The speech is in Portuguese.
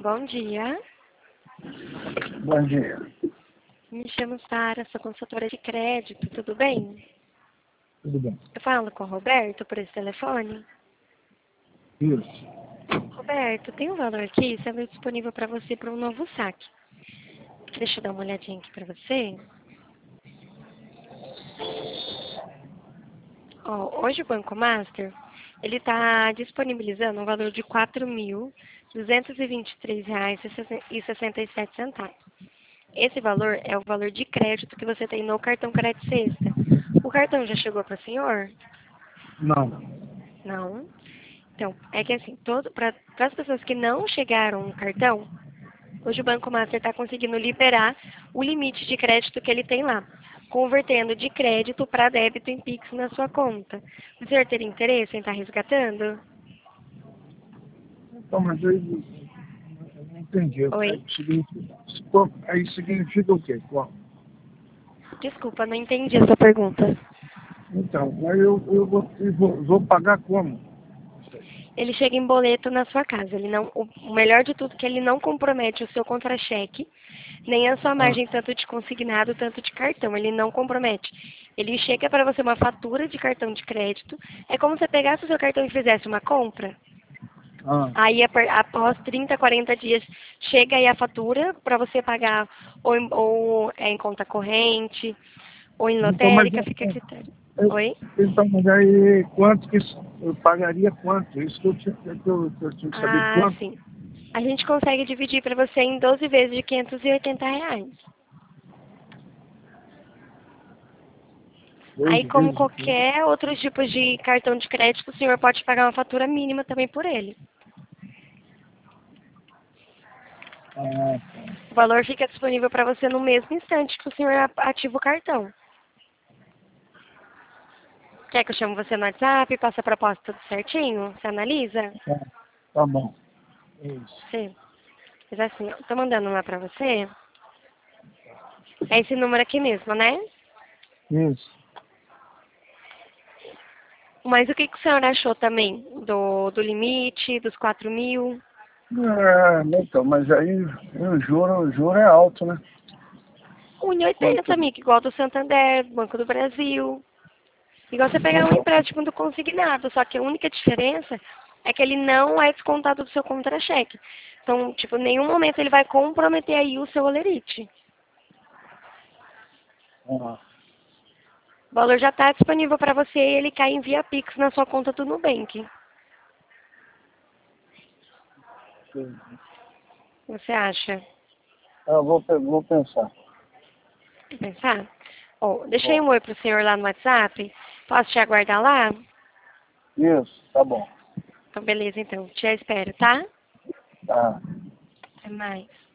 Bom dia. Bom dia. Me chamo Sara, sou consultora de crédito, tudo bem? Tudo bem? Eu falo com o Roberto por esse telefone. Isso. Roberto, tem um valor aqui sendo disponível para você para um novo saque. Deixa eu dar uma olhadinha aqui para você. Ó, hoje o Banco Master, ele está disponibilizando um valor de R$ 4.223,67. Esse valor é o valor de crédito que você tem no cartão Crédito Sexta. O cartão já chegou para o senhor? Não. Não. Então, é que assim, para as pessoas que não chegaram no cartão, hoje o Banco Master está conseguindo liberar o limite de crédito que ele tem lá, convertendo de crédito para débito em Pix na sua conta. O senhor teria interesse em estar resgatando? Então, mas eu não entendi. Oi? Aí significa o quê? Qual? Desculpa, não entendi a sua pergunta. Então, aí eu vou pagar como? Ele chega em boleto na sua casa. Ele não, o melhor de tudo é que ele não compromete o seu contra-cheque, nem a sua Ah, margem tanto de consignado, tanto de cartão. Ele não compromete. Ele chega para você uma fatura de cartão de crédito. É como se você pegasse o seu cartão e fizesse uma compra. ah. Aí, após 30, 40 dias, chega aí a fatura para você pagar ou é em conta corrente, ou em Então, mas, lotérica, fica a critério. Oi? então, mas aí quanto que eu pagaria quanto? Isso que eu tinha que saber Ah, quanto. sim. A gente consegue dividir para você em 12 vezes de R$ 580. Aí, 12 como vezes aqui. qualquer outros tipos de cartão de crédito, o senhor pode pagar uma fatura mínima também por ele. Ah, O valor fica disponível para você no mesmo instante que o senhor ativa o cartão. Quer que eu chame você no WhatsApp, passe a proposta tudo certinho? Você analisa? tá bom. Isso. Sim. Mas assim, eu tô mandando uma para você. É esse número aqui mesmo, né? Isso. Mas o que o senhor achou também do limite, dos 4.000? Então, mas aí o juro é alto, né? 1,80, Quanto? amigo, igual do Santander, Banco do Brasil. Igual você pegar um Então, empréstimo do consignado, só que a única diferença é que ele não é descontado do seu contra-cheque. Então, tipo, em nenhum momento ele vai comprometer aí o seu holerite. ah, O valor já está disponível para você e ele cai em via Pix na sua conta do Nubank. sim. Você acha? Vou pensar. Quer pensar? Ó, deixei Bom, um oi pro senhor lá no WhatsApp. Posso te aguardar lá? isso, tá bom. Então, beleza, então. Te espero, tá? Tá. Até mais.